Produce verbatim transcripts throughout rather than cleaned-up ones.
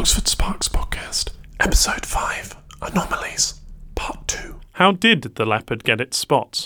Oxford Sparks Podcast, Episode five, Anomalies, Part two. How did the leopard get its spots?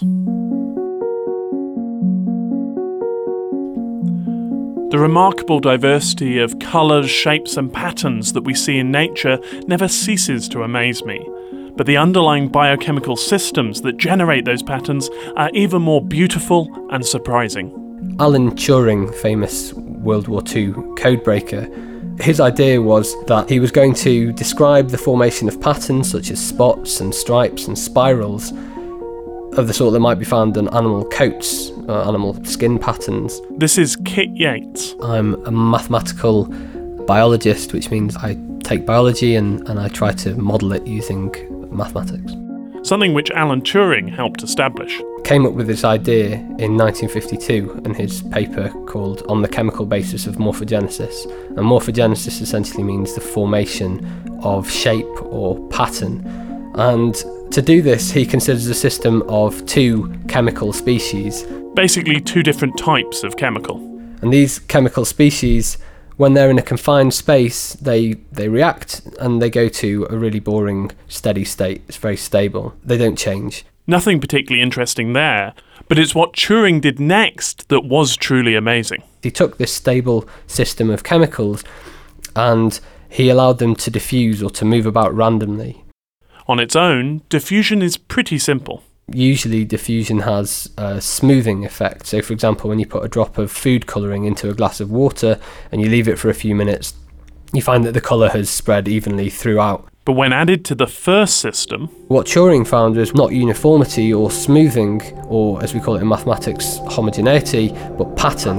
The remarkable diversity of colours, shapes and patterns that we see in nature never ceases to amaze me. But the underlying biochemical systems that generate those patterns are even more beautiful and surprising. Alan Turing, famous World War Two codebreaker, his idea was that he was going to describe the formation of patterns such as spots and stripes and spirals of the sort that might be found on animal coats, uh, animal skin patterns. This is Kit Yates. I'm a mathematical biologist, which means I take biology and, and I try to model it using mathematics. Something which Alan Turing helped establish. Came up with this idea in nineteen fifty-two in his paper called On the Chemical Basis of Morphogenesis. And morphogenesis essentially means the formation of shape or pattern. And to do this, he considers a system of two chemical species. Basically two different types of chemical. And these chemical species, when they're in a confined space, they, they react and they go to a really boring, steady state. It's very stable. They don't change. Nothing particularly interesting there, but it's what Turing did next that was truly amazing. He took this stable system of chemicals and he allowed them to diffuse or to move about randomly. On its own, diffusion is pretty simple. Usually diffusion has a smoothing effect. So for example, when you put a drop of food colouring into a glass of water and you leave it for a few minutes, you find that the colour has spread evenly throughout. But when added to the first system, what Turing found was not uniformity or smoothing, or as we call it in mathematics, homogeneity, but pattern.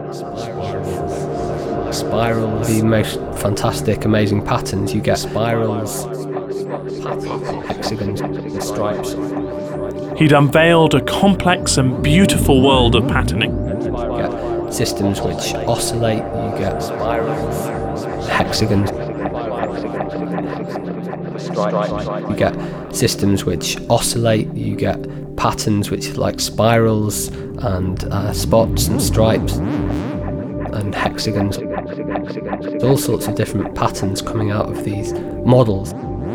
Spirals, the most fantastic, amazing patterns. You get spirals, hexagons, and stripes. He'd unveiled a complex and beautiful world of patterning. You get systems which oscillate, you get spirals, hexagons. You get systems which oscillate, you get patterns which are like spirals and uh, spots and stripes and hexagons. All sorts of different patterns coming out of these models.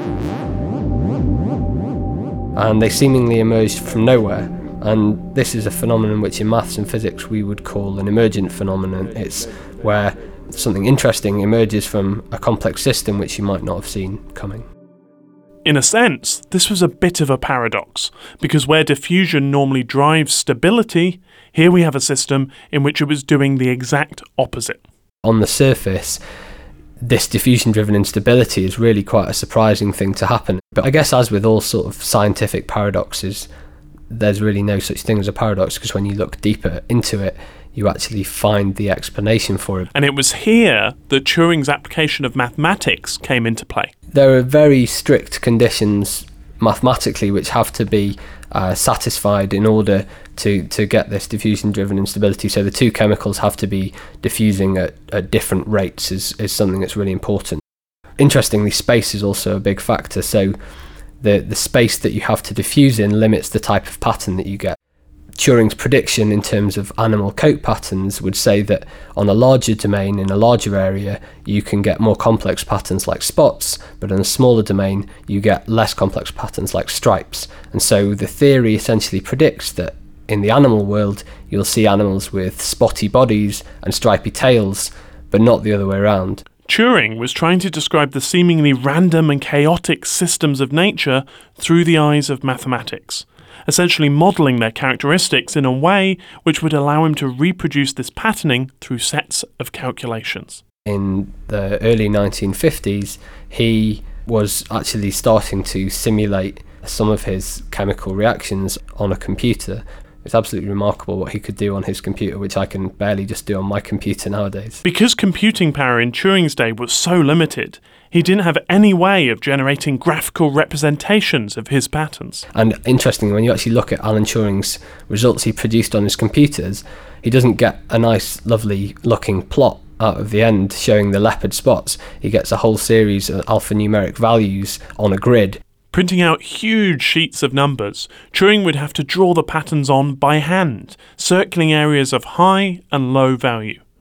And they seemingly emerged from nowhere. And this is a phenomenon which in maths and physics we would call an emergent phenomenon. It's where something interesting emerges from a complex system which you might not have seen coming. In a sense, this was a bit of a paradox, because where diffusion normally drives stability, here we have a system in which it was doing the exact opposite. On the surface, this diffusion-driven instability is really quite a surprising thing to happen. But I guess as with all sort of scientific paradoxes, there's really no such thing as a paradox, because when you look deeper into it, you actually find the explanation for it. And it was here that Turing's application of mathematics came into play. There are very strict conditions mathematically which have to be uh, satisfied in order to, to get this diffusion-driven instability. So the two chemicals have to be diffusing at, at different rates is, is something that's really important. Interestingly, space is also a big factor. So the, the space that you have to diffuse in limits the type of pattern that you get. Turing's prediction in terms of animal coat patterns would say that on a larger domain, in a larger area, you can get more complex patterns like spots, but in a smaller domain, you get less complex patterns like stripes. And so the theory essentially predicts that in the animal world, you'll see animals with spotty bodies and stripy tails, but not the other way around. Turing was trying to describe the seemingly random and chaotic systems of nature through the eyes of mathematics, essentially modelling their characteristics in a way which would allow him to reproduce this patterning through sets of calculations. In the early nineteen fifties, he was actually starting to simulate some of his chemical reactions on a computer. It's absolutely remarkable what he could do on his computer, which I can barely just do on my computer nowadays. Because computing power in Turing's day was so limited, he didn't have any way of generating graphical representations of his patterns. And interestingly, when you actually look at Alan Turing's results he produced on his computers, he doesn't get a nice, lovely looking plot out of the end showing the leopard spots. He gets a whole series of alphanumeric values on a grid. Printing out huge sheets of numbers, Turing would have to draw the patterns on by hand, circling areas of high and low value.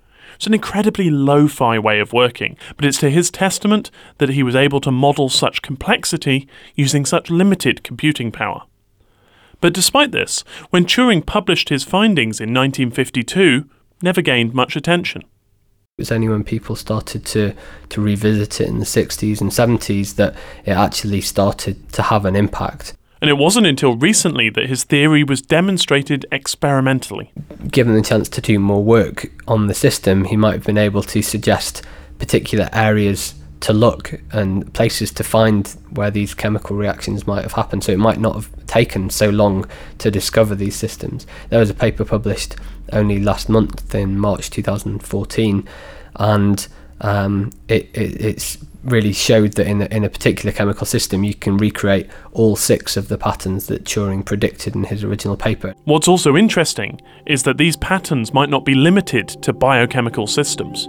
It's an incredibly lo-fi way of working, but it's to his testament that he was able to model such complexity using such limited computing power. But despite this, when Turing published his findings in nineteen fifty-two, never gained much attention. It was only when people started to, to revisit it in the sixties and seventies that it actually started to have an impact. And it wasn't until recently that his theory was demonstrated experimentally. Given the chance to do more work on the system, he might have been able to suggest particular areas to look and places to find where these chemical reactions might have happened, so it might not have taken so long to discover these systems. There was a paper published only last month in March two thousand fourteen, and um, it, it it's really showed that in a, in a particular chemical system you can recreate all six of the patterns that Turing predicted in his original paper. What's also interesting is that these patterns might not be limited to biochemical systems.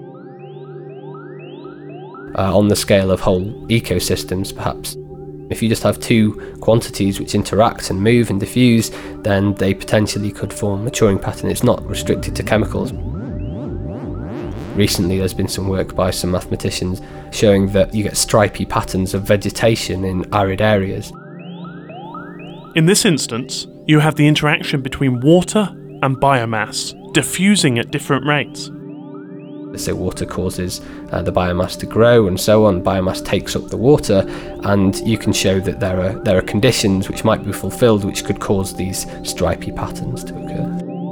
Uh, on the scale of whole ecosystems, perhaps. If you just have two quantities which interact and move and diffuse, then they potentially could form a Turing pattern. It's not restricted to chemicals. Recently there's been some work by some mathematicians showing that you get stripy patterns of vegetation in arid areas. In this instance, you have the interaction between water and biomass diffusing at different rates. So water causes uh, the biomass to grow and so on. Biomass takes up the water, and you can show that there are there are conditions which might be fulfilled which could cause these stripy patterns to occur.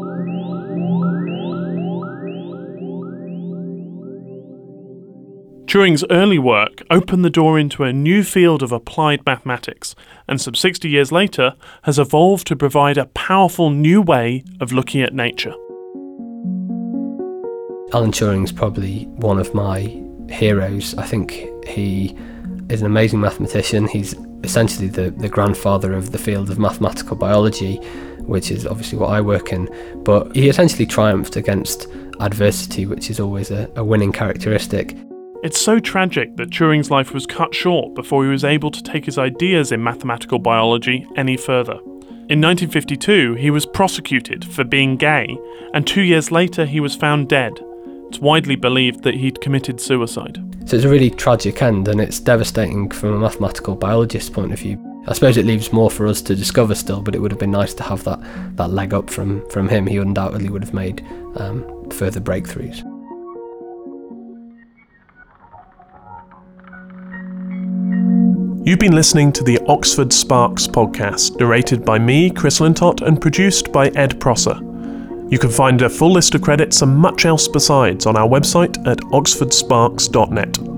Turing's early work opened the door into a new field of applied mathematics, and some sixty years later has evolved to provide a powerful new way of looking at nature. Alan Turing's probably one of my heroes. I think he is an amazing mathematician. He's essentially the, the grandfather of the field of mathematical biology, which is obviously what I work in. But he essentially triumphed against adversity, which is always a, a winning characteristic. It's so tragic that Turing's life was cut short before he was able to take his ideas in mathematical biology any further. In nineteen fifty-two, he was prosecuted for being gay, and two years later he was found dead. It's widely believed that he'd committed suicide. So it's a really tragic end, and it's devastating from a mathematical biologist's point of view. I suppose it leaves more for us to discover still, but it would have been nice to have that, that leg up from, from him. He undoubtedly would have made um, further breakthroughs. You've been listening to the Oxford Sparks podcast, narrated by me, Chris Lintott, and produced by Ed Prosser. You can find a full list of credits and much else besides on our website at oxford sparks dot net.